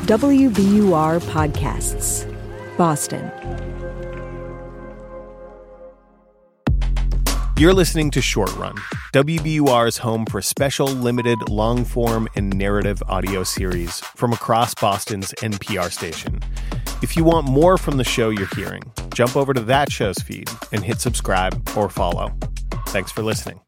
WBUR Podcasts, Boston. You're listening to Short Run, WBUR's home for special, limited, long-form, and narrative audio series from across Boston's NPR station. If you want more from the show you're hearing, jump over to that show's feed and hit subscribe or follow. Thanks for listening.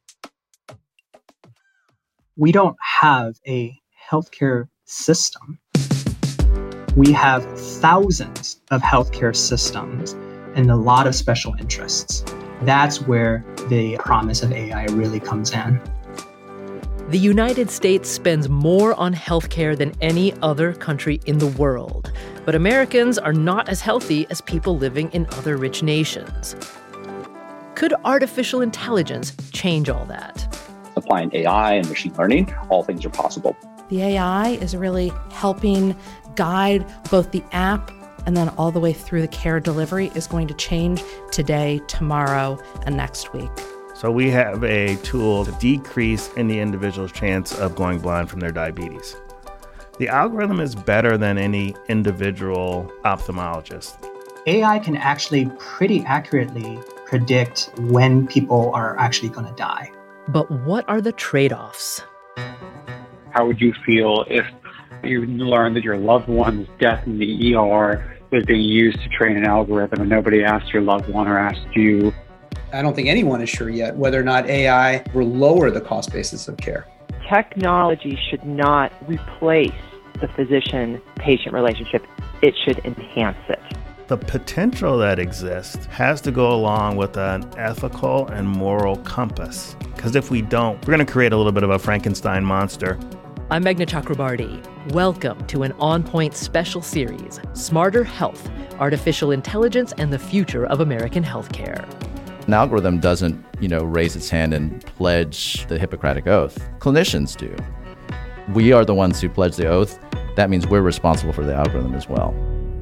We don't have a healthcare system. We have thousands of healthcare systems and a lot of special interests. That's where the promise of AI really comes in. The United States spends more on healthcare than any other country in the world. But Americans are not as healthy as people living in other rich nations. Could artificial intelligence change all that? Applying AI and machine learning, all things are possible. The AI is really helping guide both the app and then all the way through the care delivery is going to change today, tomorrow, and next week. So we have a tool to decrease any individual's chance of going blind from their diabetes. The algorithm is better than any individual ophthalmologist. AI can actually pretty accurately predict when people are actually going to die. But what are the trade-offs? How would you feel if you learned that your loved one's death in the ER was being used to train an algorithm and nobody asked your loved one or asked you? I don't think anyone is sure yet whether or not AI will lower the cost basis of care. Technology should not replace the physician-patient relationship. It should enhance it. The potential that exists has to go along with an ethical and moral compass. Because if we don't, we're going to create a little bit of a Frankenstein monster. I'm Meghna Chakrabarti. Welcome to an On Point special series, Smarter Health, Artificial Intelligence and the Future of American Healthcare. An algorithm doesn't, raise its hand and pledge the Hippocratic Oath. Clinicians do. We are the ones who pledge the oath. That means we're responsible for the algorithm as well.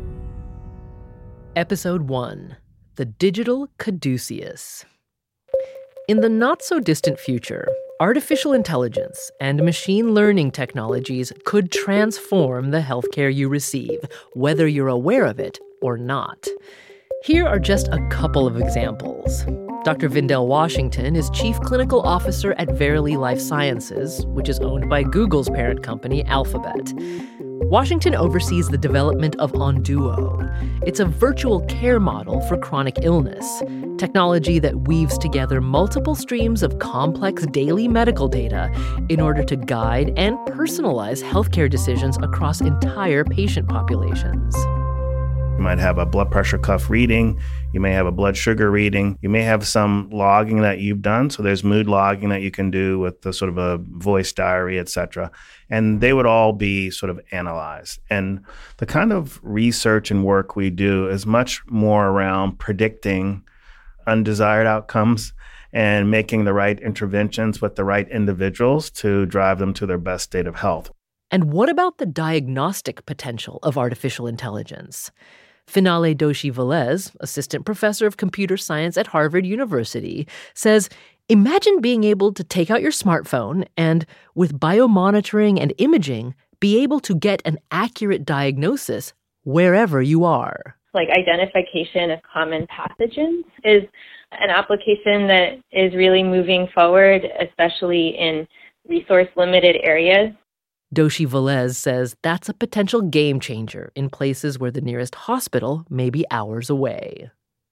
Episode 1, The Digital Caduceus. In the not-so-distant future, artificial intelligence and machine learning technologies could transform the healthcare you receive, whether you're aware of it or not. Here are just a couple of examples. Dr. Vindell Washington is Chief Clinical Officer at Verily Life Sciences, which is owned by Google's parent company, Alphabet. Washington oversees the development of Onduo. It's a virtual care model for chronic illness, technology that weaves together multiple streams of complex daily medical data in order to guide and personalize healthcare decisions across entire patient populations. You might have a blood pressure cuff reading. You may have a blood sugar reading. You may have some logging that you've done. So there's mood logging that you can do with the sort of a voice diary, et cetera. And they would all be sort of analyzed. And the kind of research and work we do is much more around predicting undesired outcomes and making the right interventions with the right individuals to drive them to their best state of health. And what about the diagnostic potential of artificial intelligence? Finale Doshi-Velez, assistant professor of computer science at Harvard University, says, imagine being able to take out your smartphone and, with biomonitoring and imaging, be able to get an accurate diagnosis wherever you are. Like identification of common pathogens is an application that is really moving forward, especially in resource-limited areas. Doshi-Velez says that's a potential game changer in places where the nearest hospital may be hours away.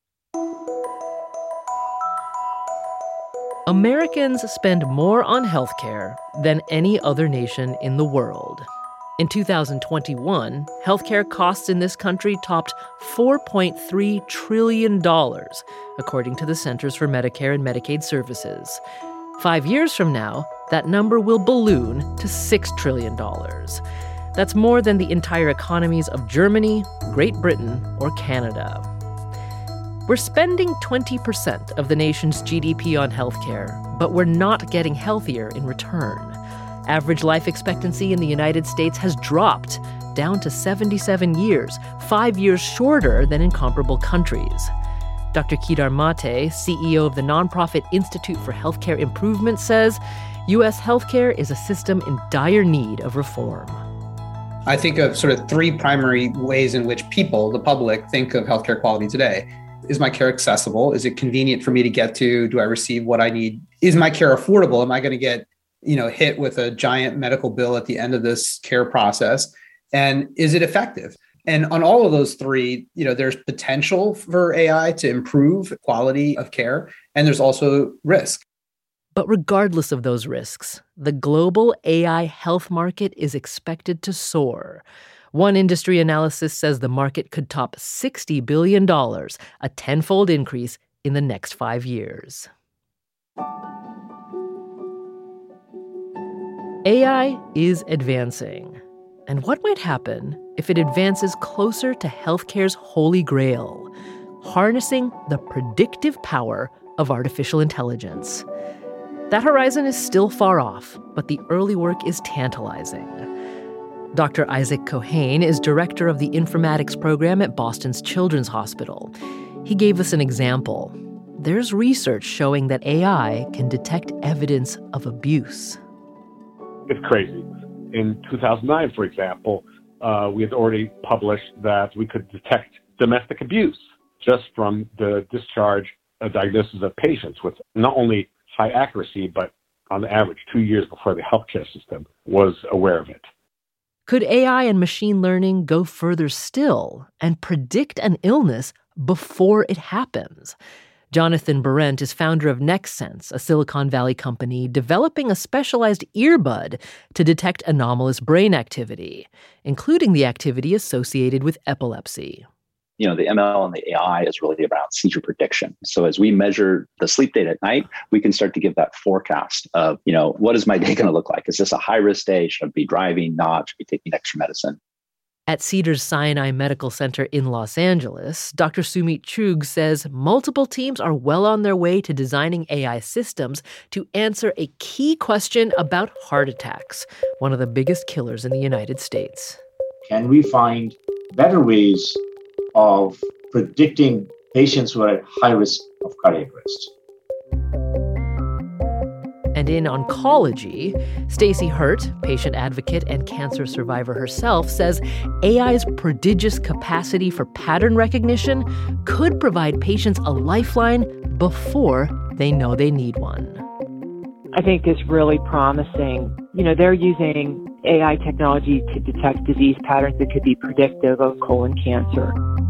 Americans spend more on healthcare than any other nation in the world. In 2021, healthcare costs in this country topped $4.3 trillion, according to the Centers for Medicare and Medicaid Services. 5 years from now, that number will balloon to $6 trillion. That's more than the entire economies of Germany, Great Britain, or Canada. We're spending 20% of the nation's GDP on healthcare, but we're not getting healthier in return. Average life expectancy in the United States has dropped down to 77 years, 5 years shorter than in comparable countries. Dr. Kedar Mate, CEO of the nonprofit Institute for Healthcare Improvement, says U.S. healthcare is a system in dire need of reform. I think of sort of three primary ways in which people, the public, think of healthcare quality today. Is my care accessible? Is it convenient for me to get to? Do I receive what I need? Is my care affordable? Am I going to get, hit with a giant medical bill at the end of this care process? And is it effective? And on all of those three, there's potential for AI to improve quality of care, and there's also risk. But regardless of those risks, the global AI health market is expected to soar. One industry analysis says the market could top $60 billion, a tenfold increase in the next 5 years. AI is advancing. And what might happen if it advances closer to healthcare's holy grail, harnessing the predictive power of artificial intelligence? That horizon is still far off, but the early work is tantalizing. Dr. Isaac Kohane is director of the informatics program at Boston's Children's Hospital. He gave us an example. There's research showing that AI can detect evidence of abuse. It's crazy. In 2009, for example, we had already published that we could detect domestic abuse just from the discharge diagnosis of patients with not only high accuracy, but on average 2 years before the healthcare system was aware of it. Could AI and machine learning go further still and predict an illness before it happens? Jonathan Berendt is founder of NextSense, a Silicon Valley company developing a specialized earbud to detect anomalous brain activity, including the activity associated with epilepsy. The ML and the AI is really about seizure prediction. So as we measure the sleep data at night, we can start to give that forecast of, what is my day going to look like? Is this a high-risk day? Should I be driving? Not? Should I be taking extra medicine? At Cedars-Sinai Medical Center in Los Angeles, Dr. Sumit Chugh says multiple teams are well on their way to designing AI systems to answer a key question about heart attacks, one of the biggest killers in the United States. Can we find better ways of predicting patients who are at high risk of cardiac arrest? And in oncology, Stacey Hurt, patient advocate and cancer survivor herself, says AI's prodigious capacity for pattern recognition could provide patients a lifeline before they know they need one. I think is really promising. They're using AI technology to detect disease patterns that could be predictive of colon cancer.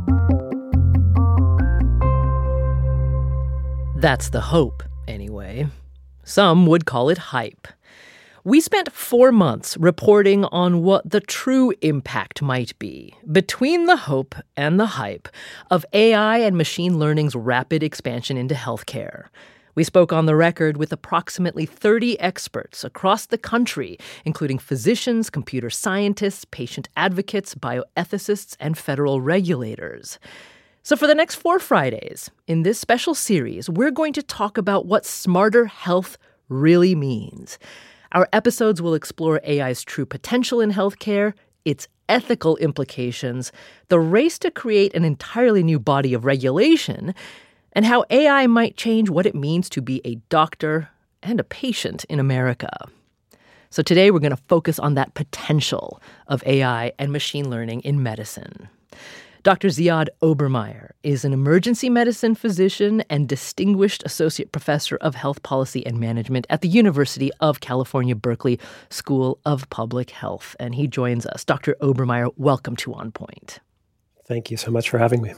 That's the hope, anyway. Some would call it hype. We spent 4 months reporting on what the true impact might be between the hope and the hype of AI and machine learning's rapid expansion into healthcare. We spoke on the record with approximately 30 experts across the country, including physicians, computer scientists, patient advocates, bioethicists, and federal regulators. So for the next 4 Fridays, in this special series, we're going to talk about what smarter health really means. Our episodes will explore AI's true potential in healthcare, its ethical implications, the race to create an entirely new body of regulation, and how AI might change what it means to be a doctor and a patient in America. So today we're going to focus on that potential of AI and machine learning in medicine. Dr. Ziad Obermeyer is an emergency medicine physician and distinguished associate professor of health policy and management at the University of California, Berkeley School of Public Health. And he joins us. Dr. Obermeyer, welcome to On Point. Thank you so much for having me.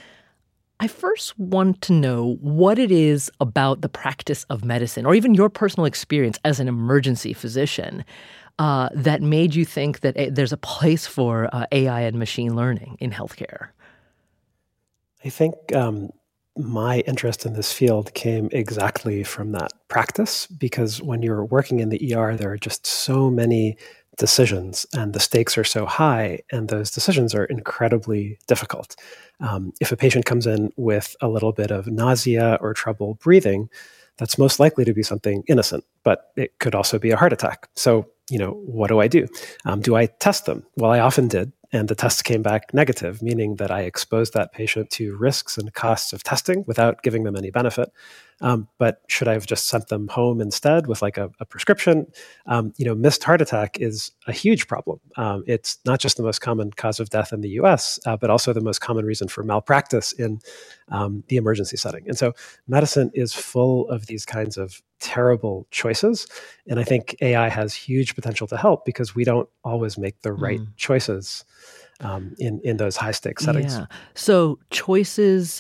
I first want to know what it is about the practice of medicine, or even your personal experience as an emergency physician, that made you think that there's a place for AI and machine learning in healthcare? I think my interest in this field came exactly from that practice, because when you're working in the ER, there are just so many decisions and the stakes are so high, and those decisions are incredibly difficult. If a patient comes in with a little bit of nausea or trouble breathing, that's most likely to be something innocent, but it could also be a heart attack. So, what do I do? Do I test them? Well, I often did, and the tests came back negative, meaning that I exposed that patient to risks and costs of testing without giving them any benefit. But should I have just sent them home instead with like a prescription? Missed heart attack is a huge problem. It's not just the most common cause of death in the US, but also the most common reason for malpractice in the emergency setting. And so medicine is full of these kinds of terrible choices. And I think AI has huge potential to help because we don't always make the right choices in those high stakes settings. Yeah. So choices,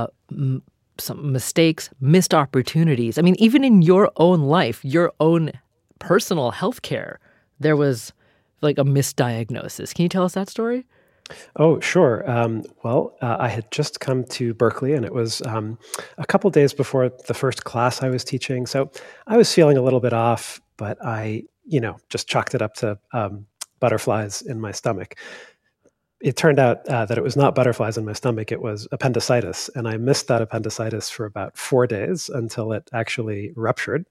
some mistakes, missed opportunities. I mean, even in your own life, your own personal healthcare, there was like a misdiagnosis. Can you tell us that story? Oh, sure. I had just come to Berkeley, and it was a couple days before the first class I was teaching. So I was feeling a little bit off, but I, just chalked it up to butterflies in my stomach. It turned out that it was not butterflies in my stomach, it was appendicitis. And I missed that appendicitis for about 4 days until it actually ruptured.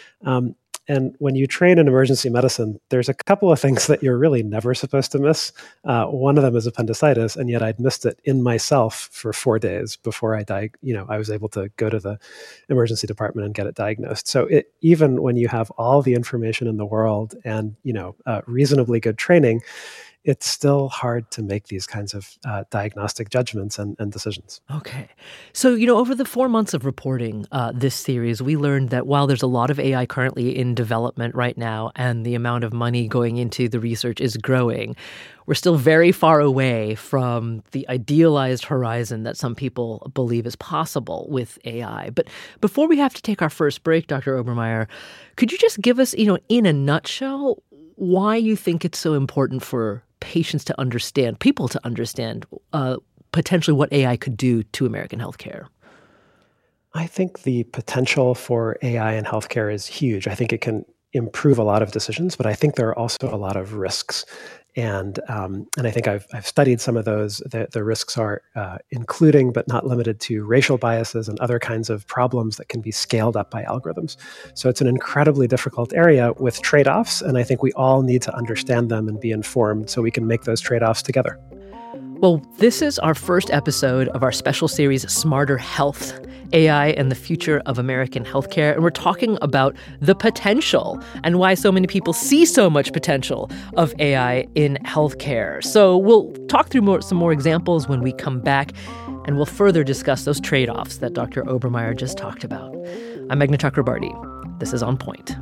And when you train in emergency medicine, there's a couple of things that you're really never supposed to miss. One of them is appendicitis, and yet I'd missed it in myself for 4 days before I was able to go to the emergency department and get it diagnosed. So even when you have all the information in the world and reasonably good training, it's still hard to make these kinds of diagnostic judgments and decisions. Okay. So, over the 4 months of reporting this series, we learned that while there's a lot of AI currently in development right now and the amount of money going into the research is growing, we're still very far away from the idealized horizon that some people believe is possible with AI. But before we have to take our first break, Dr. Obermeyer, could you just give us, in a nutshell, why you think it's so important for patients to understand, people to understand potentially what AI could do to American healthcare? I think the potential for AI in healthcare is huge. I think it can improve a lot of decisions, but I think there are also a lot of risks. And I think I've studied some of those. The risks are including, but not limited to, racial biases and other kinds of problems that can be scaled up by algorithms. So it's an incredibly difficult area with trade-offs, and I think we all need to understand them and be informed so we can make those trade-offs together. Well, this is our first episode of our special series, Smarter Health, AI and the Future of American Healthcare. And we're talking about the potential and why so many people see so much potential of AI in healthcare. So we'll talk through some more examples when we come back, and we'll further discuss those trade-offs that Dr. Obermeyer just talked about. I'm Meghna Chakrabarti. This is On Point.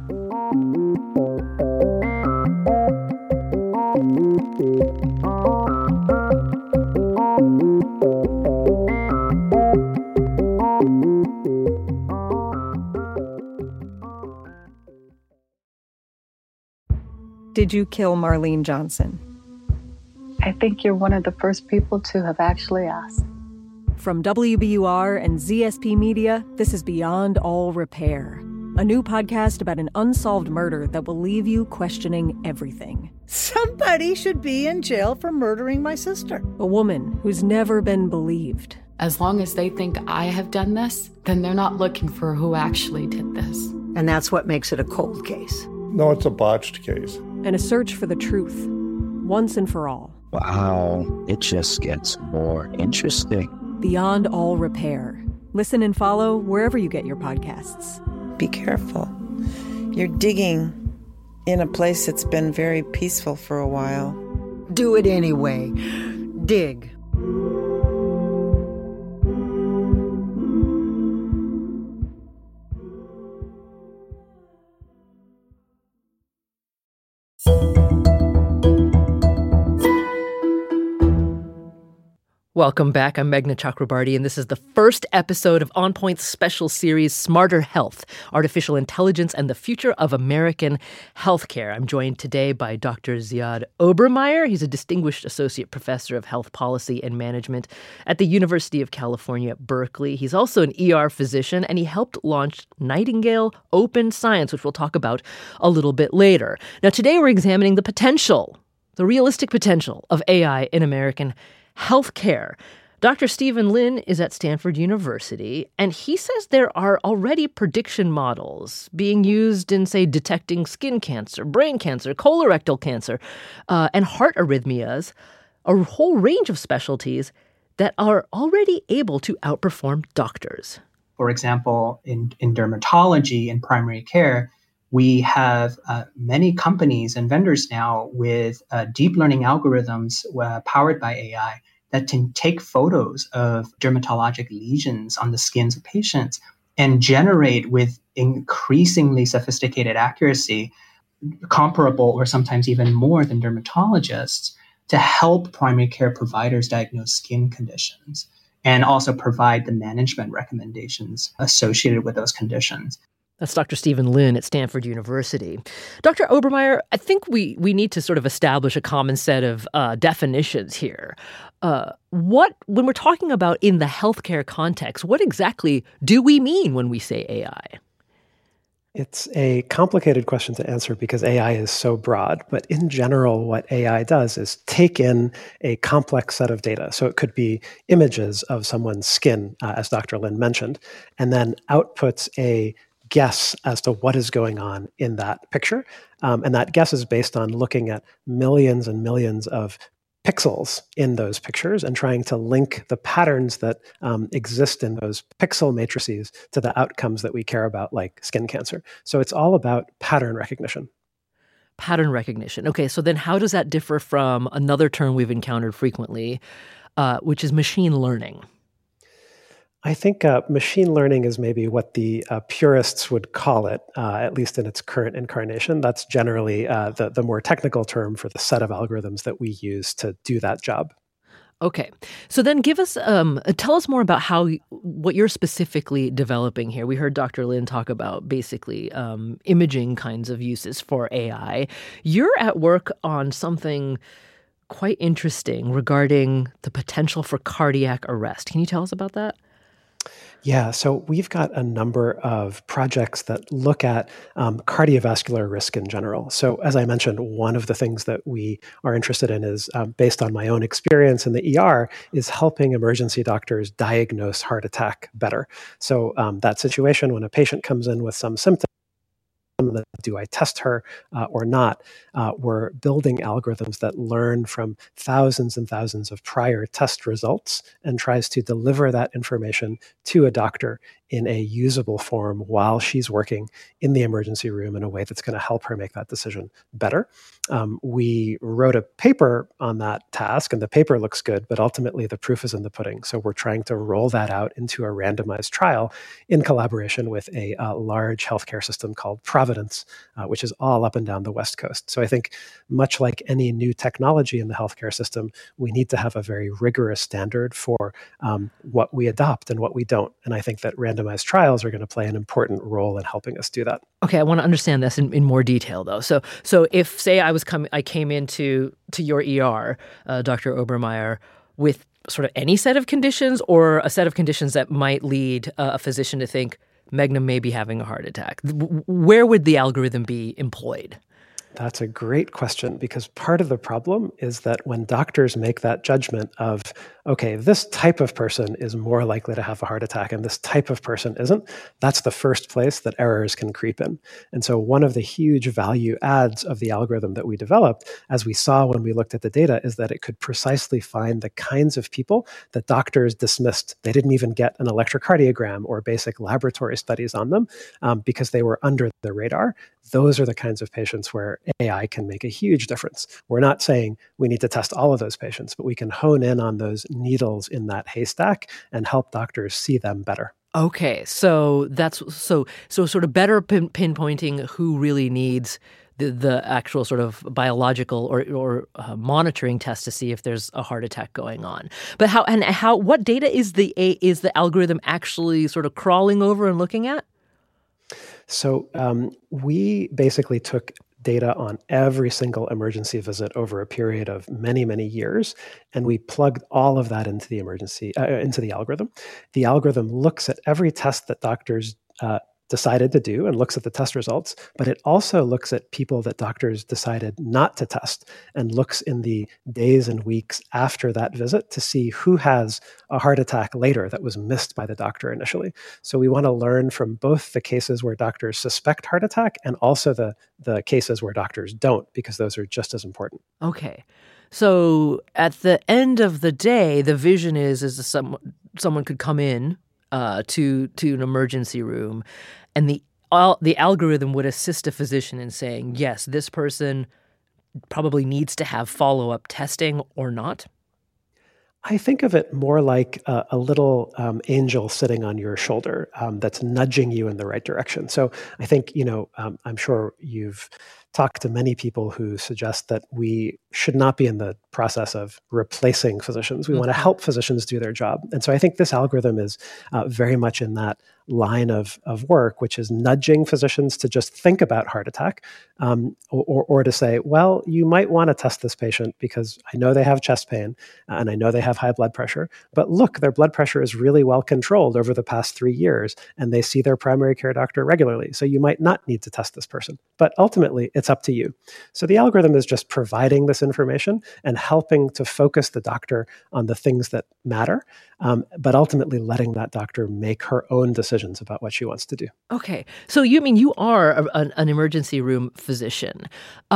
Did you kill Marlene Johnson? I think you're one of the first people to have actually asked. From WBUR and ZSP Media, this is Beyond All Repair, a new podcast about an unsolved murder that will leave you questioning everything. Somebody should be in jail for murdering my sister. A woman who's never been believed. As long as they think I have done this, then they're not looking for who actually did this. And that's what makes it a cold case. No, it's a botched case. And a search for the truth, once and for all. Wow, it just gets more interesting. Beyond All Repair. Listen and follow wherever you get your podcasts. Be careful. You're digging in a place that's been very peaceful for a while. Do it anyway. Dig. Welcome back. I'm Meghna Chakrabarti, and this is the first episode of On Point's special series, Smarter Health, Artificial Intelligence and the Future of American Healthcare. I'm joined today by Dr. Ziad Obermeyer. He's a distinguished associate professor of health policy and management at the University of California, Berkeley. He's also an ER physician, and he helped launch Nightingale Open Science, which we'll talk about a little bit later. Now, today we're examining the potential, the realistic potential of AI in American healthcare. Dr. Stephen Lin is at Stanford University, and he says there are already prediction models being used in, say, detecting skin cancer, brain cancer, colorectal cancer, and heart arrhythmias, a whole range of specialties that are already able to outperform doctors. For example, in dermatology and primary care, we have many companies and vendors now with deep learning algorithms powered by AI that can take photos of dermatologic lesions on the skins of patients and generate with increasingly sophisticated accuracy, comparable or sometimes even more than dermatologists, to help primary care providers diagnose skin conditions and also provide the management recommendations associated with those conditions. That's Dr. Stephen Lin at Stanford University. Dr. Obermeyer, I think we need to sort of establish a common set of definitions here. When we're talking about in the healthcare context, what exactly do we mean when we say AI? It's a complicated question to answer because AI is so broad. But in general, what AI does is take in a complex set of data. So it could be images of someone's skin, as Dr. Lin mentioned, and then outputs a guess as to what is going on in that picture. And that guess is based on looking at millions and millions of pixels in those pictures and trying to link the patterns that exist in those pixel matrices to the outcomes that we care about, like skin cancer. So it's all about pattern recognition. Pattern recognition. Okay, so then how does that differ from another term we've encountered frequently, which is machine learning? I think machine learning is maybe what the purists would call it, at least in its current incarnation. That's generally the more technical term for the set of algorithms that we use to do that job. Okay, so then give us, tell us more about what you're specifically developing here. We heard Dr. Lin talk about basically imaging kinds of uses for AI. You're at work on something quite interesting regarding the potential for cardiac arrest. Can you tell us about that? Yeah, so we've got a number of projects that look at cardiovascular risk in general. So as I mentioned, one of the things that we are interested in is, based on my own experience in the ER, is helping emergency doctors diagnose heart attack better. So that situation when a patient comes in with some symptoms, do I test her or not? We're building algorithms that learn from thousands and thousands of prior test results and tries to deliver that information to a doctor in a usable form while she's working in the emergency room in a way that's going to help her make that decision better. We wrote a paper on that task, and the paper looks good, but ultimately the proof is in the pudding. So we're trying to roll that out into a randomized trial in collaboration with a large healthcare system called Providence, which is all up and down the West Coast. So I think much like any new technology in the healthcare system, we need to have a very rigorous standard for what we adopt and what we don't. And I think that randomized trials are going to play an important role in helping us do that. Okay, I want to understand this in more detail, though. So if, say, I came into your ER, Dr. Obermeyer, with sort of any set of conditions or a set of conditions that might lead a physician to think Meghna may be having a heart attack, where would the algorithm be employed? That's a great question, because part of the problem is that when doctors make that judgment of, okay, this type of person is more likely to have a heart attack and this type of person isn't, that's the first place that errors can creep in. And so one of the huge value adds of the algorithm that we developed, as we saw when we looked at the data, is that it could precisely find the kinds of people that doctors dismissed. They didn't even get an electrocardiogram or basic laboratory studies on them because they were under the radar. Those are the kinds of patients where AI can make a huge difference. We're not saying we need to test all of those patients, but we can hone in on those needles in that haystack and help doctors see them better. Okay, so that's so sort of better pinpointing who really needs the actual sort of biological or monitoring test to see if there's a heart attack going on. But what data is the algorithm actually sort of crawling over and looking at? So we basically took data on every single emergency visit over a period of many, many years, and we plugged all of that into the into the algorithm. The algorithm looks at every test that doctors decided to do and looks at the test results, but it also looks at people that doctors decided not to test and looks in the days and weeks after that visit to see who has a heart attack later that was missed by the doctor initially. So we want to learn from both the cases where doctors suspect heart attack and also the cases where doctors don't, because those are just as important. Okay. So at the end of the day, the vision is that someone could come in to an emergency room, and the algorithm would assist a physician in saying, yes, this person probably needs to have follow-up testing or not? I think of it more like a little angel sitting on your shoulder that's nudging you in the right direction. So I think, I'm sure you've talked to many people who suggest that we should not be in the process of replacing physicians. We want to help physicians do their job. And so I think this algorithm is very much in that line of work, which is nudging physicians to just think about heart attack, or to say, well, you might want to test this patient because I know they have chest pain and I know they have high blood pressure, but look, their blood pressure is really well controlled over the past 3 years and they see their primary care doctor regularly. So you might not need to test this person, but ultimately it's up to you. So the algorithm is just providing this information and helping to focus the doctor on the things that matter, but ultimately letting that doctor make her own decisions about what she wants to do. Okay. So you are an emergency room physician.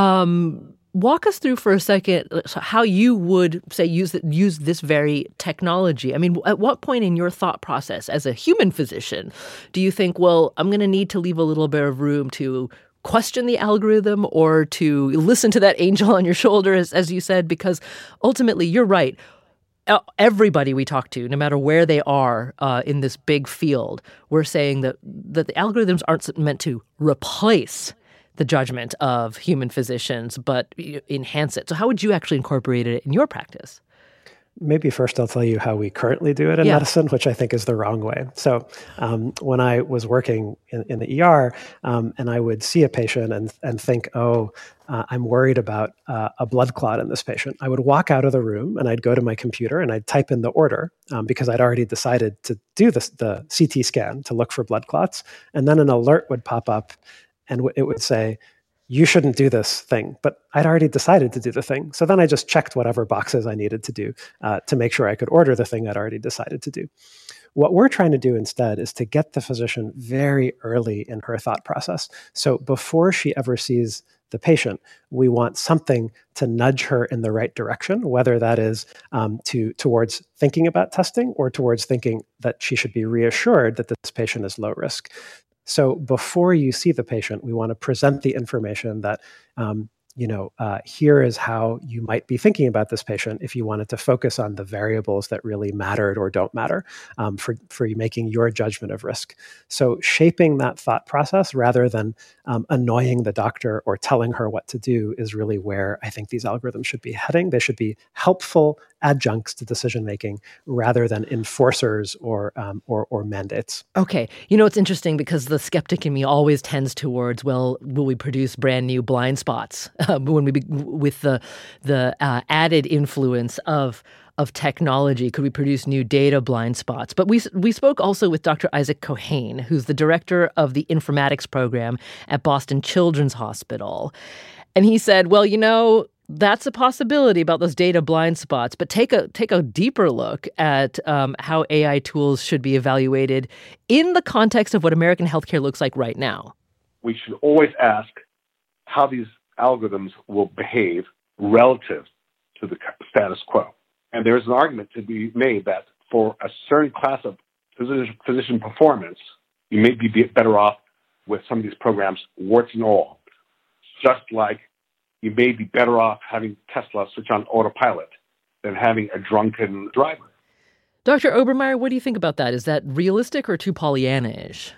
Walk us through for a second how you would say use this very technology. I mean, at what point in your thought process as a human physician do you think, well, I'm going to need to leave a little bit of room to question the algorithm or to listen to that angel on your shoulder, as you said, because ultimately you're right. Everybody we talk to, no matter where they are in this big field, we're saying that the algorithms aren't meant to replace the judgment of human physicians, but enhance it. So how would you actually incorporate it in your practice? Maybe first I'll tell you how we currently do it in medicine, which I think is the wrong way. So when I was working in the ER and I would see a patient and think, I'm worried about a blood clot in this patient, I would walk out of the room and I'd go to my computer and I'd type in the order because I'd already decided to do the CT scan to look for blood clots. And then an alert would pop up and it would say, you shouldn't do this thing, but I'd already decided to do the thing. So then I just checked whatever boxes I needed to do to make sure I could order the thing I'd already decided to do. What we're trying to do instead is to get the physician very early in her thought process. So before she ever sees the patient, we want something to nudge her in the right direction, whether that is towards thinking about testing or towards thinking that she should be reassured that this patient is low risk. So before you see the patient, we want to present the information that, here is how you might be thinking about this patient if you wanted to focus on the variables that really mattered or don't matter for you making your judgment of risk. So shaping that thought process rather than annoying the doctor or telling her what to do is really where I think these algorithms should be heading. They should be helpful adjuncts to decision making rather than enforcers or mandates. Okay, it's interesting because the skeptic in me always tends towards, well, will we produce brand new blind spots with the added influence of technology? Could we produce new data blind spots? But we spoke also with Dr. Isaac Kohane, who's the director of the informatics program at Boston Children's Hospital, and he said, well, that's a possibility about those data blind spots, but take a deeper look at how AI tools should be evaluated in the context of what American healthcare looks like right now. We should always ask how these algorithms will behave relative to the status quo. And there's an argument to be made that for a certain class of physician performance, you may be better off with some of these programs, warts and all, just like you may be better off having Tesla switch on autopilot than having a drunken driver. Dr. Obermeyer, what do you think about that? Is that realistic or too Pollyanna-ish?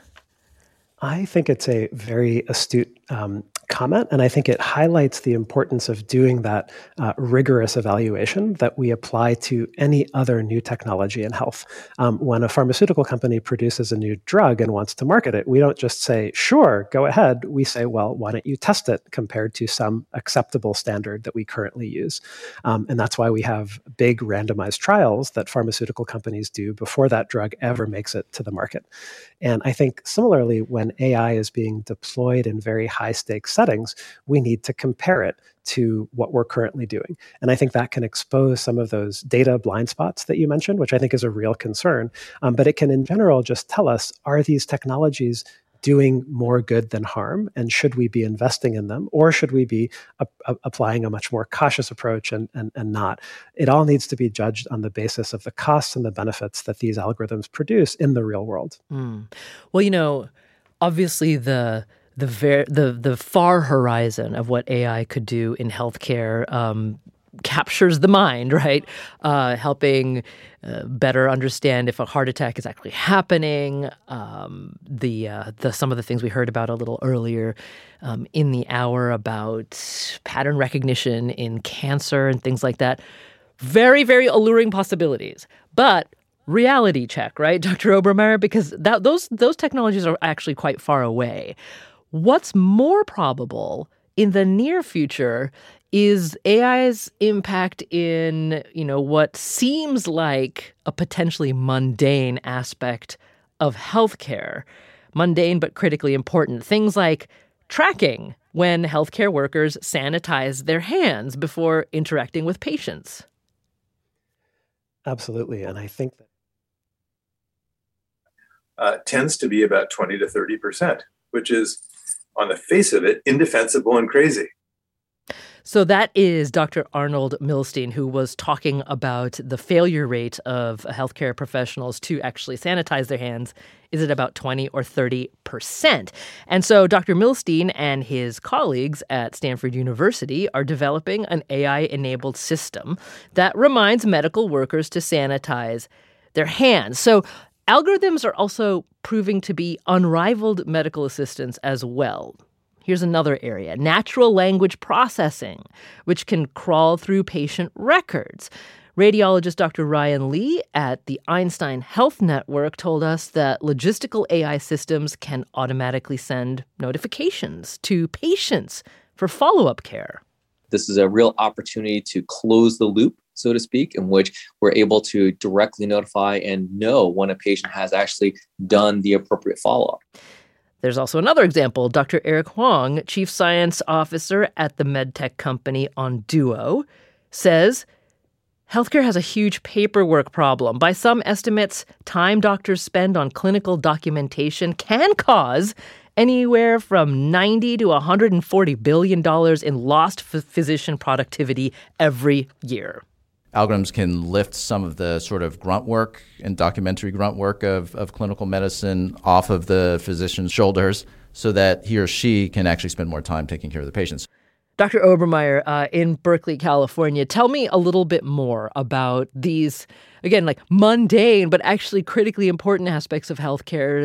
I think it's a very astute comment, and I think it highlights the importance of doing that rigorous evaluation that we apply to any other new technology in health. When a pharmaceutical company produces a new drug and wants to market it, we don't just say, sure, go ahead. We say, well, why don't you test it compared to some acceptable standard that we currently use? And that's why we have big randomized trials that pharmaceutical companies do before that drug ever makes it to the market. And I think similarly, when AI is being deployed in very high-stakes settings, we need to compare it to what we're currently doing. And I think that can expose some of those data blind spots that you mentioned, which I think is a real concern. But it can, in general, just tell us, are these technologies doing more good than harm? And should we be investing in them, or should we be applying a much more cautious approach and not? It all needs to be judged on the basis of the costs and the benefits that these algorithms produce in the real world. Well, obviously the far horizon of what AI could do in healthcare captures the mind, right? Helping better understand if a heart attack is actually happening. Some of the things we heard about a little earlier in the hour about pattern recognition in cancer and things like that. Very, very alluring possibilities, but reality check, right, Dr. Obermeyer? Because those technologies are actually quite far away. What's more probable in the near future is AI's impact in, what seems like a potentially mundane aspect of healthcare. Mundane but critically important. Things like tracking when healthcare workers sanitize their hands before interacting with patients. Absolutely. And I think that tends to be about 20 to 30%, which is, on the face of it, indefensible and crazy. So that is Dr. Arnold Milstein, who was talking about the failure rate of healthcare professionals to actually sanitize their hands. Is it about 20 or 30%? And so Dr. Milstein and his colleagues at Stanford University are developing an AI-enabled system that reminds medical workers to sanitize their hands. So algorithms are also proving to be unrivaled medical assistants as well. Here's another area, natural language processing, which can crawl through patient records. Radiologist Dr. Ryan Lee at the Einstein Health Network told us that logistical AI systems can automatically send notifications to patients for follow-up care. This is a real opportunity to close the loop, so to speak, in which we're able to directly notify and know when a patient has actually done the appropriate follow-up. There's also another example. Dr. Eric Huang, Chief Science Officer at the medtech company Onduo, says healthcare has a huge paperwork problem. By some estimates, time doctors spend on clinical documentation can cause anywhere from $90 to $140 billion in lost physician productivity every year. Algorithms can lift some of the sort of grunt work and documentary grunt work of clinical medicine off of the physician's shoulders so that he or she can actually spend more time taking care of the patients. Dr. Obermeyer, in Berkeley, California, tell me a little bit more about these, again, like mundane but actually critically important aspects of healthcare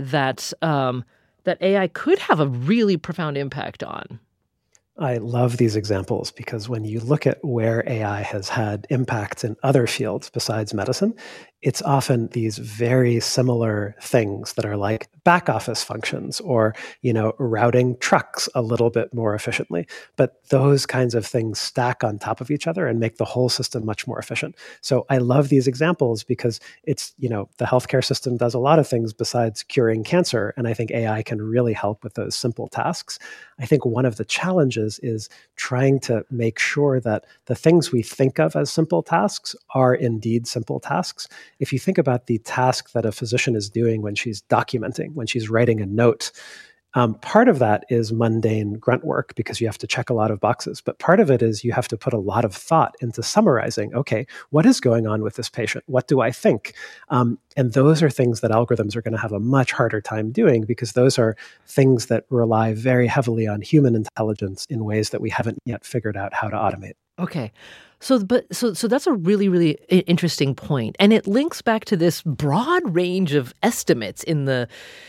that AI could have a really profound impact on. I love these examples because when you look at where AI has had impacts in other fields besides medicine, it's often these very similar things that are like back office functions or, routing trucks a little bit more efficiently. But those kinds of things stack on top of each other and make the whole system much more efficient. So I love these examples because it's, the healthcare system does a lot of things besides curing cancer. And I think AI can really help with those simple tasks. I think one of the challenges is trying to make sure that the things we think of as simple tasks are indeed simple tasks. If you think about the task that a physician is doing when she's documenting, when she's writing a note, part of that is mundane grunt work because you have to check a lot of boxes. But part of it is you have to put a lot of thought into summarizing, okay, what is going on with this patient? What do I think? And those are things that algorithms are going to have a much harder time doing because those are things that rely very heavily on human intelligence in ways that we haven't yet figured out how to automate. Okay. So that's a really, really interesting point. And it links back to this broad range of estimates in the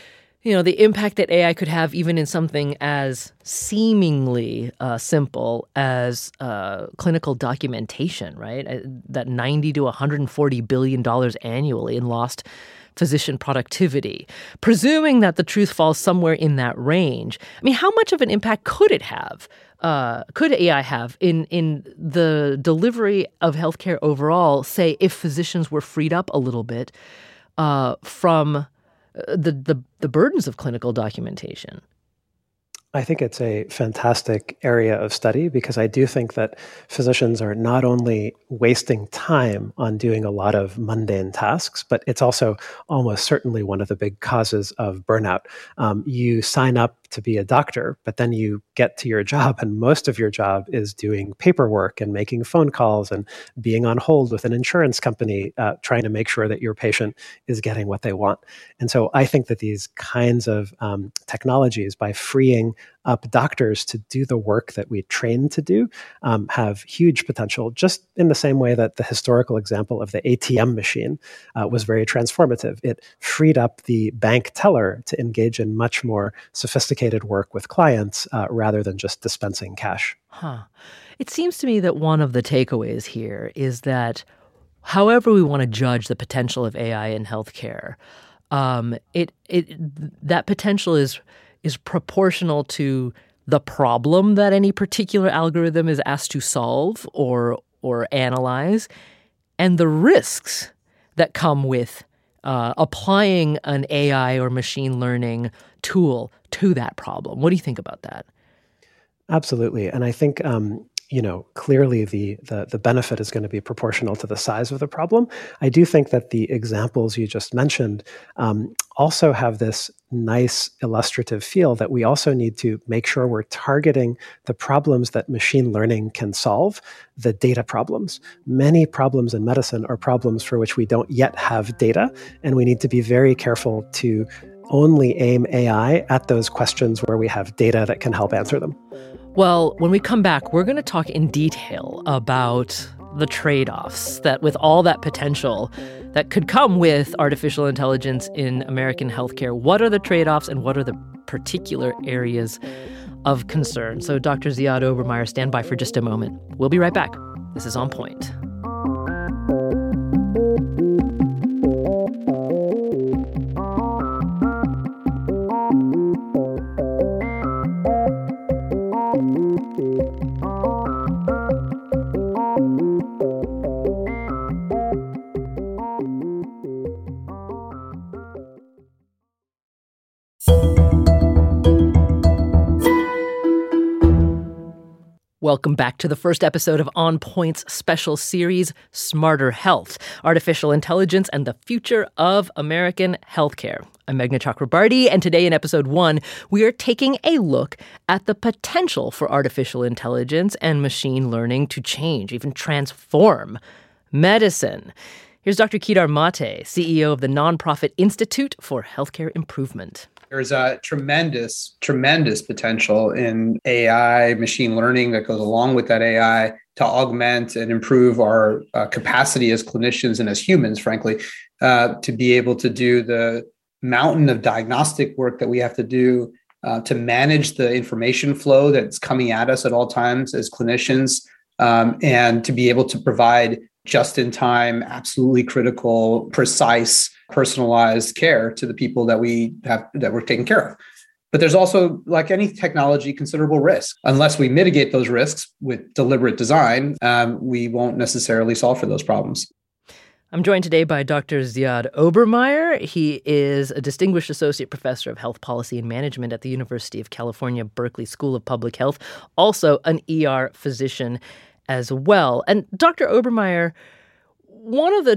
impact that AI could have even in something as seemingly simple as clinical documentation, right? That $90 to $140 billion annually in lost physician productivity. Presuming that the truth falls somewhere in that range, I mean, how much of an impact could it have? Could AI have in the delivery of healthcare overall, say, if physicians were freed up a little bit from the burdens of clinical documentation? I think it's a fantastic area of study because I do think that physicians are not only wasting time on doing a lot of mundane tasks, but it's also almost certainly one of the big causes of burnout. You sign up to be a doctor, but then you get to your job and most of your job is doing paperwork and making phone calls and being on hold with an insurance company, trying to make sure that your patient is getting what they want. And so I think that these kinds of technologies, by freeing up doctors to do the work that we train to do, have huge potential, just in the same way that the historical example of the ATM machine was very transformative. It freed up the bank teller to engage in much more sophisticated work with clients rather than just dispensing cash. It seems to me that one of the takeaways here is that however we want to judge the potential of AI in healthcare, that potential is proportional to the problem that any particular algorithm is asked to solve or analyze, and the risks that come with applying an AI or machine learning tool to that problem. What do you think about that? Absolutely. And I think clearly the benefit is going to be proportional to the size of the problem. I do think that the examples you just mentioned also have this nice illustrative feel that we also need to make sure we're targeting the problems that machine learning can solve, the data problems. Many problems in medicine are problems for which we don't yet have data, and we need to be very careful to only aim AI at those questions where we have data that can help answer them. Well, when we come back, we're going to talk in detail about the trade-offs that with all that potential that could come with artificial intelligence in American healthcare. What are the trade-offs and what are the particular areas of concern? So Dr. Ziad Obermeyer, stand by for just a moment. We'll be right back. This is On Point. Welcome back to the first episode of On Point's special series, Smarter Health, Artificial Intelligence and the Future of American Healthcare. I'm Meghna Chakrabarty, and today in episode 1, we are taking a look at the potential for artificial intelligence and machine learning to change, even transform medicine. Here's Dr. Kedar Mate, CEO of the nonprofit Institute for Healthcare Improvement. There's a tremendous potential in AI, machine learning that goes along with that AI to augment and improve our capacity as clinicians and as humans, frankly, to be able to do the mountain of diagnostic work that we have to do to manage the information flow that's coming at us at all times as clinicians, and to be able to provide just-in-time, absolutely critical, precise, personalized care to the people that we're taking care of. But there's also, like any technology, considerable risk. Unless we mitigate those risks with deliberate design, we won't necessarily solve for those problems. I'm joined today by Dr. Ziad Obermeyer. He is a distinguished associate professor of health policy and management at the University of California, Berkeley School of Public Health, also an ER physician as well. And Dr. Obermeyer, one of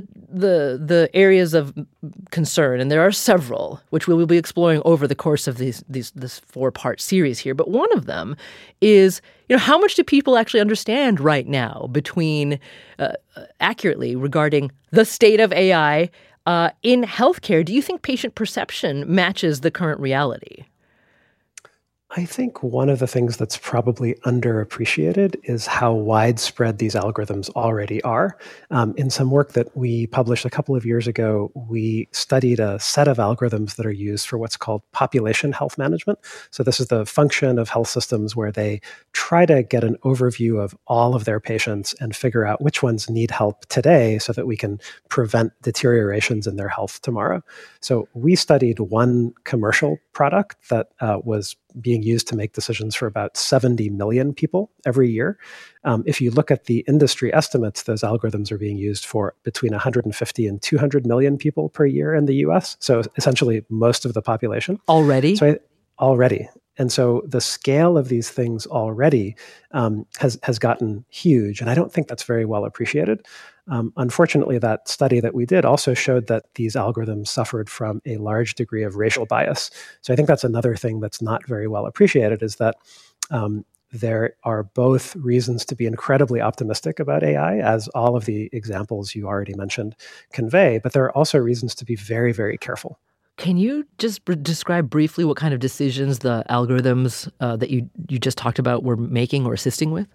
the areas of concern, and there are several, which we will be exploring over the course of this 4-part series here, but one of them is, how much do people actually understand right now between accurately regarding the state of AI in healthcare? Do you think patient perception matches the current reality? I think one of the things that's probably underappreciated is how widespread these algorithms already are. In some work that we published a couple of years ago, we studied a set of algorithms that are used for what's called population health management. So this is the function of health systems where they try to get an overview of all of their patients and figure out which ones need help today so that we can prevent deteriorations in their health tomorrow. So we studied one commercial product that was being used to make decisions for about 70 million people every year. If you look at the industry estimates, those algorithms are being used for between 150 and 200 million people per year in the US. So essentially most of the population. Already? Already. And so the scale of these things already has gotten huge. And I don't think that's very well appreciated. Unfortunately, that study that we did also showed that these algorithms suffered from a large degree of racial bias. So I think that's another thing that's not very well appreciated, is that there are both reasons to be incredibly optimistic about AI, as all of the examples you already mentioned convey, but there are also reasons to be very, very careful. Can you just describe briefly what kind of decisions the algorithms that you just talked about were making or assisting with?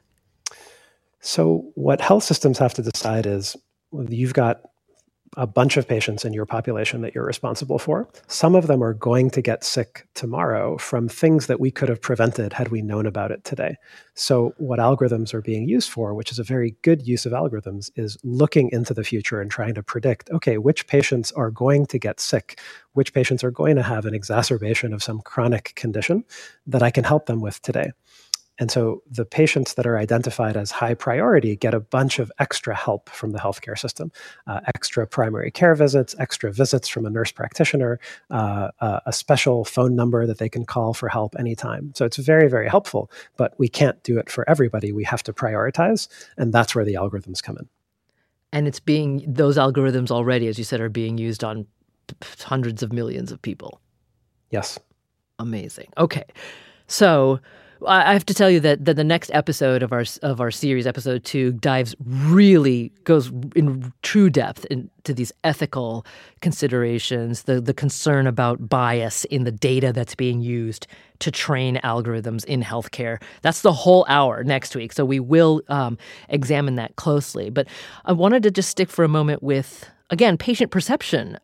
So what health systems have to decide is, you've got a bunch of patients in your population that you're responsible for. Some of them are going to get sick tomorrow from things that we could have prevented had we known about it today. So what algorithms are being used for, which is a very good use of algorithms, is looking into the future and trying to predict, okay, which patients are going to get sick, which patients are going to have an exacerbation of some chronic condition that I can help them with today. And so the patients that are identified as high priority get a bunch of extra help from the healthcare system, extra primary care visits, extra visits from a nurse practitioner, a special phone number that they can call for help anytime. So it's very, very helpful, but we can't do it for everybody. We have to prioritize, and that's where the algorithms come in. And those algorithms already, as you said, are being used on hundreds of millions of people. Yes. Amazing. Okay. So I have to tell you that the next episode of our series, episode 2, goes in true depth into these ethical considerations, the concern about bias in the data that's being used to train algorithms in healthcare. That's the whole hour next week, so we will examine that closely. But I wanted to just stick for a moment with, again, patient perception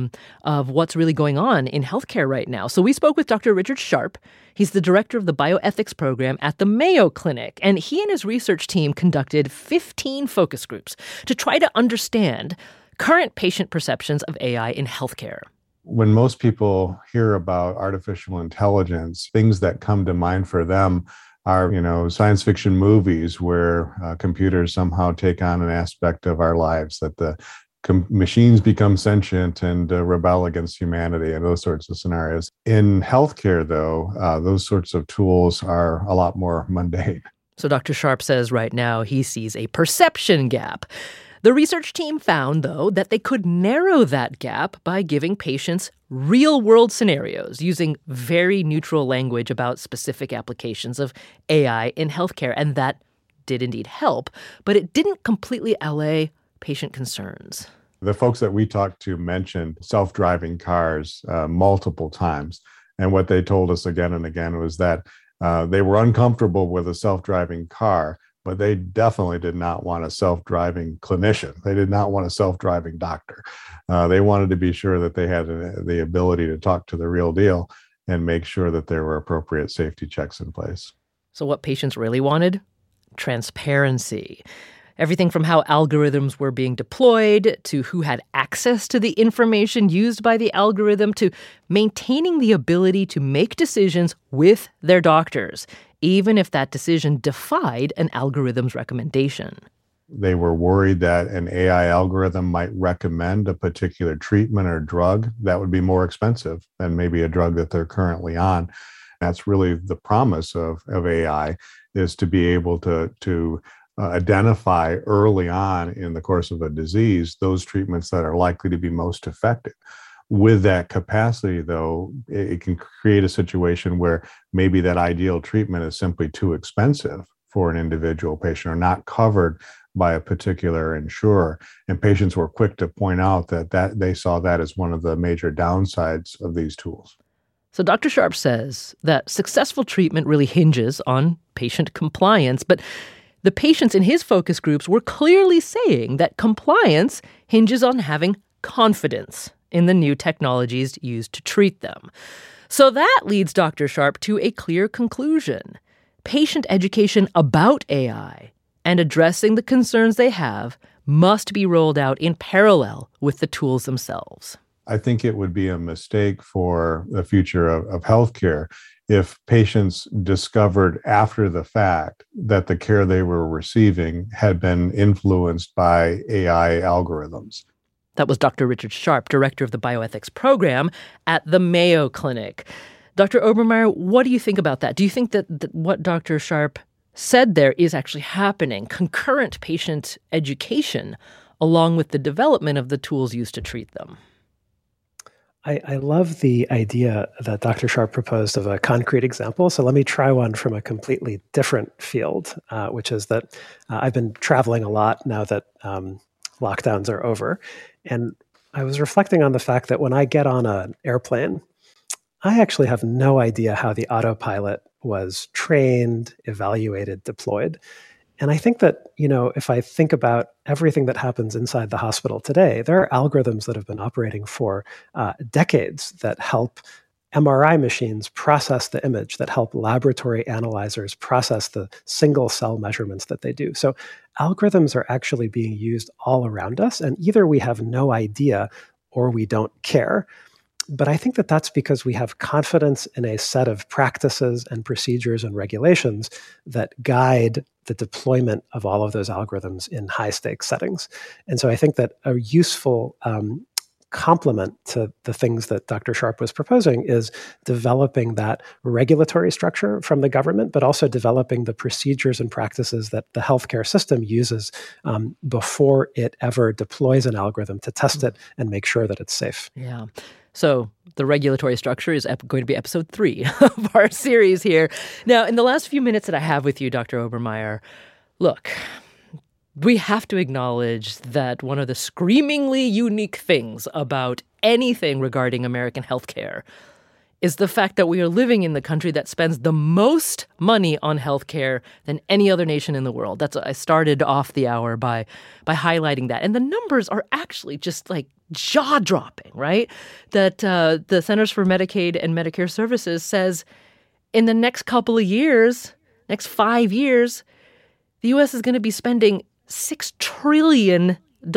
of what's really going on in healthcare right now. So we spoke with Dr. Richard Sharp. He's the director of the bioethics program at the Mayo Clinic, and he and his research team conducted 15 focus groups to try to understand current patient perceptions of AI in healthcare. When most people hear about artificial intelligence, things that come to mind for them are, science fiction movies where computers somehow take on an aspect of our lives, that the machines become sentient and rebel against humanity, and those sorts of scenarios. In healthcare, though, those sorts of tools are a lot more mundane. So Dr. Sharp says right now he sees a perception gap. The research team found, though, that they could narrow that gap by giving patients real-world scenarios using very neutral language about specific applications of AI in healthcare. And that did indeed help, but it didn't completely allay patient concerns. The folks that we talked to mentioned self-driving cars multiple times. And what they told us again and again was that they were uncomfortable with a self-driving car, but they definitely did not want a self-driving clinician. They did not want a self-driving doctor. They wanted to be sure that they had the ability to talk to the real deal and make sure that there were appropriate safety checks in place. So what patients really wanted? Transparency. Everything from how algorithms were being deployed to who had access to the information used by the algorithm to maintaining the ability to make decisions with their doctors, even if that decision defied an algorithm's recommendation. They were worried that an AI algorithm might recommend a particular treatment or drug that would be more expensive than maybe a drug that they're currently on. That's really the promise of AI, is to be able to identify early on in the course of a disease those treatments that are likely to be most effective. With that capacity, though, it can create a situation where maybe that ideal treatment is simply too expensive for an individual patient or not covered by a particular insurer. And patients were quick to point out that they saw that as one of the major downsides of these tools. So Dr. Sharp says that successful treatment really hinges on patient compliance, but the patients in his focus groups were clearly saying that compliance hinges on having confidence in the new technologies used to treat them. So that leads Dr. Sharp to a clear conclusion. Patient education about AI and addressing the concerns they have must be rolled out in parallel with the tools themselves. I think it would be a mistake for the future of healthcare if patients discovered after the fact that the care they were receiving had been influenced by AI algorithms. That was Dr. Richard Sharp, director of the bioethics program at the Mayo Clinic. Dr. Obermeyer, what do you think about that? Do you think that what Dr. Sharp said there is actually happening, concurrent patient education, along with the development of the tools used to treat them? I love the idea that Dr. Sharp proposed of a concrete example. So let me try one from a completely different field, which is that I've been traveling a lot now that lockdowns are over. And I was reflecting on the fact that when I get on an airplane, I actually have no idea how the autopilot was trained, evaluated, deployed. And I think that, if I think about everything that happens inside the hospital today, there are algorithms that have been operating for decades that help MRI machines process the image, that help laboratory analyzers process the single cell measurements that they do. So algorithms are actually being used all around us, and either we have no idea or we don't care. But I think that that's because we have confidence in a set of practices and procedures and regulations that guide the deployment of all of those algorithms in high-stakes settings. And so I think that a useful complement to the things that Dr. Sharp was proposing is developing that regulatory structure from the government, but also developing the procedures and practices that the healthcare system uses before it ever deploys an algorithm to test it and make sure that it's safe. Yeah. So the regulatory structure is going to be episode 3 of our series here. Now, in the last few minutes that I have with you, Dr. Obermeyer, look, we have to acknowledge that one of the screamingly unique things about anything regarding American healthcare is the fact that we are living in the country that spends the most money on healthcare than any other nation in the world. I started off the hour by highlighting that. And the numbers are actually just like jaw-dropping, right? That the Centers for Medicaid and Medicare Services says in the next couple of years, next 5 years, the U.S. is going to be spending $6 trillion on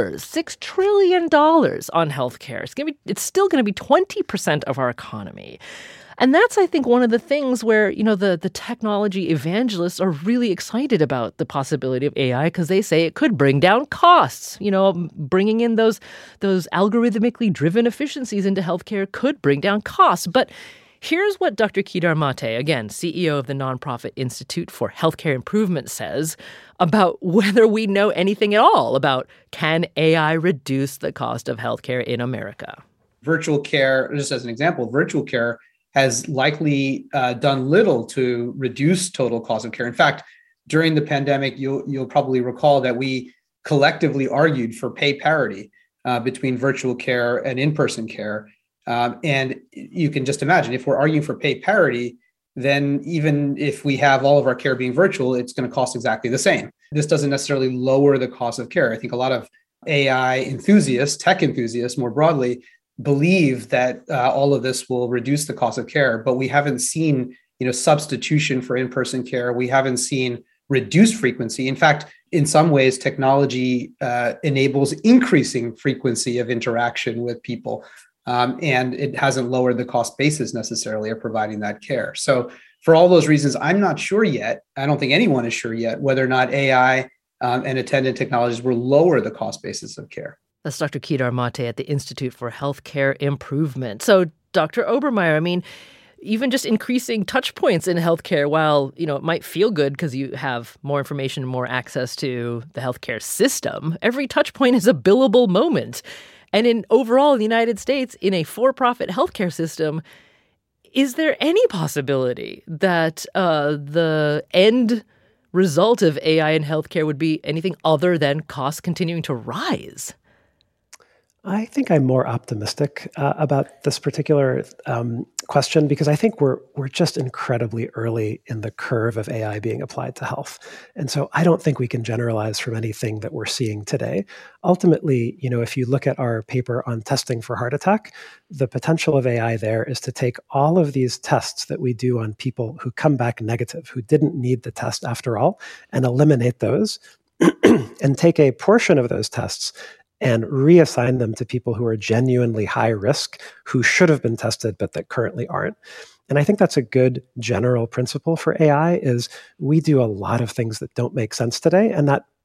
healthcare. It's still going to be 20% of our economy. And that's, I think, one of the things where, the technology evangelists are really excited about the possibility of AI because they say it could bring down costs. Bringing in those algorithmically driven efficiencies into healthcare could bring down costs. But here's what Dr. Kedar Mate, again, CEO of the nonprofit Institute for Healthcare Improvement, says about whether we know anything at all about can AI reduce the cost of healthcare in America. Virtual care, just as an example, virtual care has likely done little to reduce total cost of care. In fact, during the pandemic, you'll probably recall that we collectively argued for pay parity between virtual care and in-person care. And you can just imagine if we're arguing for pay parity, then even if we have all of our care being virtual, it's going to cost exactly the same. This doesn't necessarily lower the cost of care. I think a lot of AI enthusiasts, tech enthusiasts more broadly, believe that all of this will reduce the cost of care, but we haven't seen, substitution for in-person care. We haven't seen reduced frequency. In fact, in some ways, technology enables increasing frequency of interaction with people. And it hasn't lowered the cost basis necessarily of providing that care. So for all those reasons, I'm not sure yet. I don't think anyone is sure yet whether or not AI and attendant technologies will lower the cost basis of care. That's Dr. Kedar Mate at the Institute for Healthcare Improvement. So, Dr. Obermeyer, even just increasing touch points in healthcare, while, it might feel good because you have more information and more access to the healthcare system, every touch point is a billable moment. And overall, in the United States, in a for-profit healthcare system, is there any possibility that the end result of AI in healthcare would be anything other than costs continuing to rise? I think I'm more optimistic about this particular question because I think we're just incredibly early in the curve of AI being applied to health. And so I don't think we can generalize from anything that we're seeing today. Ultimately, if you look at our paper on testing for heart attack, the potential of AI there is to take all of these tests that we do on people who come back negative, who didn't need the test after all, and eliminate those and take a portion of those tests and reassign them to people who are genuinely high risk, who should have been tested, but that currently aren't. And I think that's a good general principle for AI is we do a lot of things that don't make sense today, and that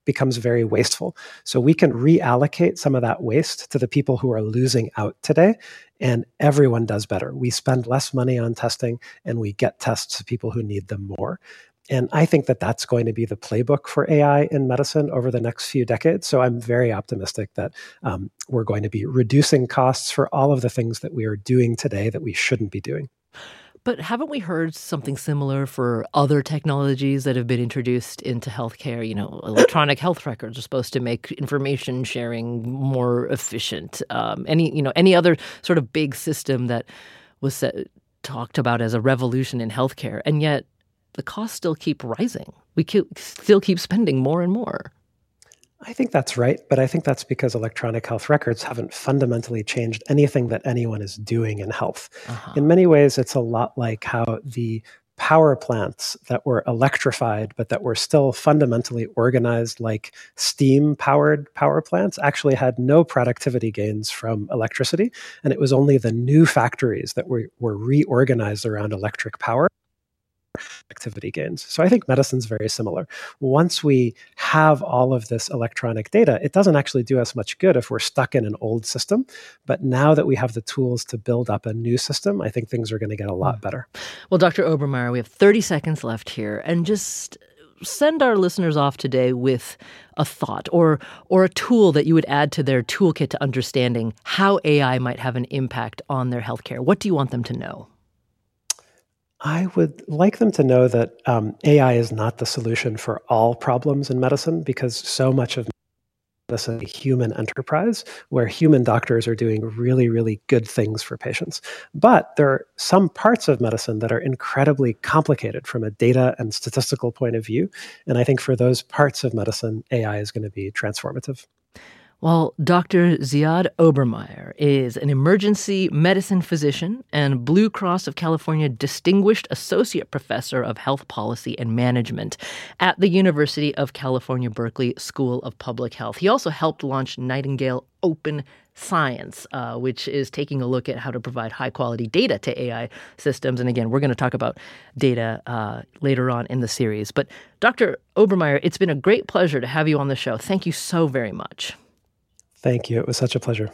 becomes very wasteful. So we can reallocate some of that waste to the people who are losing out today, and everyone does better. We spend less money on testing, and we get tests to people who need them more. And I think that that's going to be the playbook for AI in medicine over the next few decades. So I'm very optimistic that we're going to be reducing costs for all of the things that we are doing today that we shouldn't be doing. But haven't we heard something similar for other technologies that have been introduced into healthcare? You know, electronic health records are supposed to make information sharing more efficient. Any other sort of big system that was talked about as a revolution in healthcare, and yet the costs still keep rising. We still keep spending more and more. I think that's right, but I think that's because electronic health records haven't fundamentally changed anything that anyone is doing in health. In many ways, it's a lot like how the power plants that were electrified, but that were still fundamentally organized like steam-powered power plants, actually had no productivity gains from electricity. And it was only the new factories that were reorganized around electric power activity gains. So I think medicine's very similar. Once we have all of this electronic data, it doesn't actually do us much good if we're stuck in an old system. But now that we have the tools to build up a new system, I think things are going to get a lot better. Well, Dr. Obermeyer, we have 30 seconds left here, and just send our listeners off today with a thought or a tool that you would add to their toolkit to understanding how AI might have an impact on their healthcare. What do you want them to know? I would like them to know that AI is not the solution for all problems in medicine, because so much of medicine is a human enterprise where human doctors are doing really, really good things for patients. But there are some parts of medicine that are incredibly complicated from a data and statistical point of view. And I think for those parts of medicine, AI is going to be transformative. Well, Dr. Ziad Obermeyer is an emergency medicine physician and Blue Cross of California Distinguished Associate Professor of Health Policy and Management at the University of California, Berkeley School of Public Health. He also helped launch Nightingale Open Science, which is taking a look at how to provide high-quality data to AI systems. And again, we're going to talk about data later on in the series. But Dr. Obermeyer, it's been a great pleasure to have you on the show. Thank you so very much. Thank you. It was such a pleasure.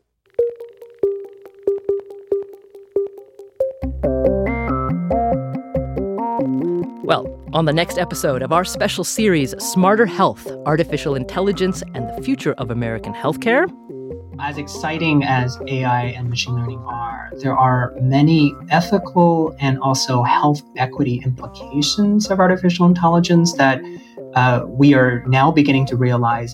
Well, on the next episode of our special series, Smarter Health, Artificial Intelligence and the Future of American Healthcare. As exciting as AI and machine learning are, there are many ethical and also health equity implications of artificial intelligence that we are now beginning to realize.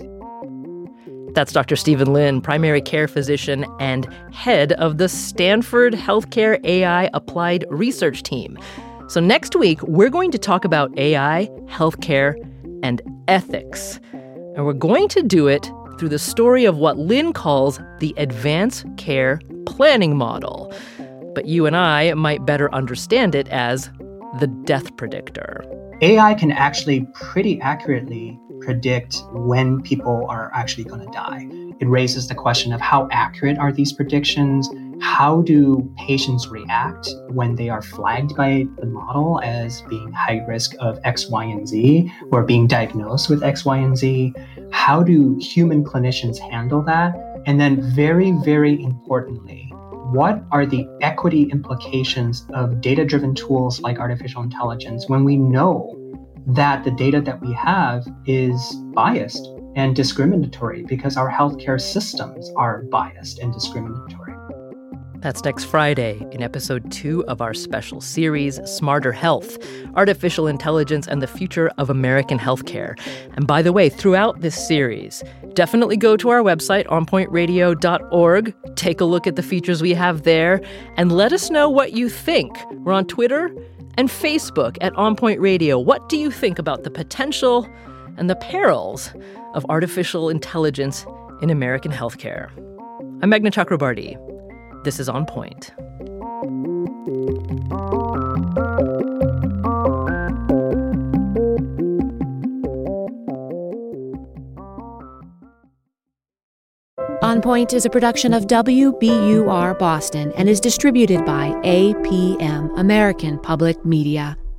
That's Dr. Stephen Lin, primary care physician and head of the Stanford Healthcare AI Applied Research Team. So next week, we're going to talk about AI, healthcare, and ethics. And we're going to do it through the story of what Lin calls the advanced care planning model. But you and I might better understand it as the death predictor. AI can actually pretty accurately predict when people are actually going to die. It raises the question of how accurate are these predictions? How do patients react when they are flagged by the model as being high risk of X, Y, and Z, or being diagnosed with X, Y, and Z? How do human clinicians handle that? And then very, very importantly, what are the equity implications of data-driven tools like artificial intelligence when we know that the data that we have is biased and discriminatory because our healthcare systems are biased and discriminatory? That's next Friday in episode 2 of our special series, Smarter Health, Artificial Intelligence and the Future of American Healthcare. And by the way, throughout this series, definitely go to our website, onpointradio.org, take a look at the features we have there, and let us know what you think. We're on Twitter and Facebook at On Point Radio. What do you think about the potential and the perils of artificial intelligence in American healthcare? I'm Meghna Chakrabarty. This is On Point. On Point is a production of WBUR Boston and is distributed by APM, American Public Media.